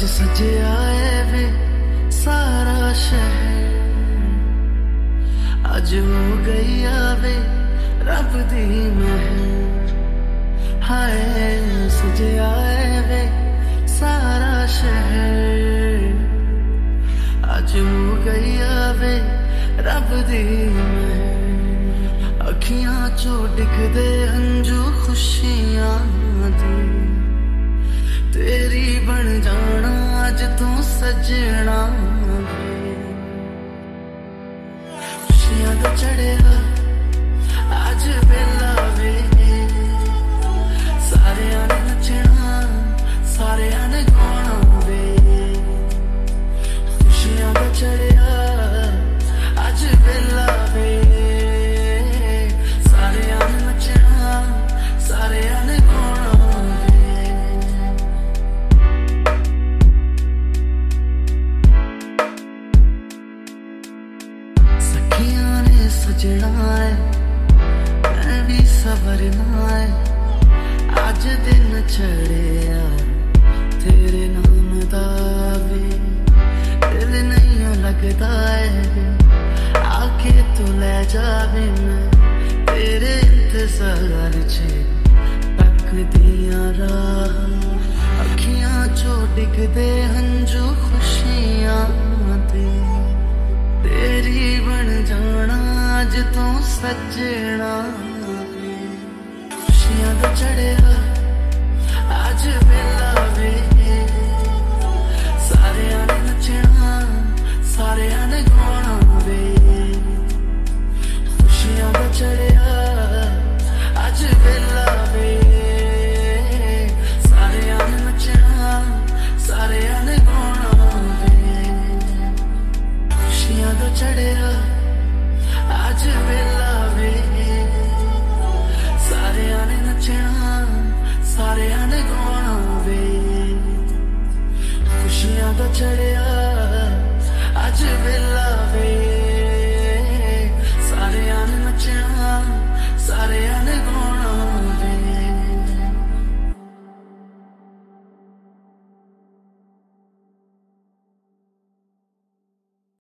सजे आए वे सारा शहर, अज हो गई आवे रब दी महर। हाय सजे आए वे सारा शहर, अज हो गई आवे रब दी महर। अखियां चो डिगदे हंजू खुशियां दी, तेरी बन जाना अज तू सजना। खुशियां तो चढ़ेगा अज वेला वे, सारे ने नचना सारे ने गाना वे। खुशियां तो चढ़ेगा अज वेला वे, सारे ने नचना सारे ने गाना वे। सखियां ने सजना है मैं भी सवरना है, अज दिन चढ़िया तेरे नाम दा वे। दिल नहीं लगता है आके तू ले जावे, मैं तेरे इंतजार च तक दिया राह। अखियां चो डिगदे हंजू खुशियां दे, तेरी बन जाना अज तू सजना। खुशियां तो चढ़े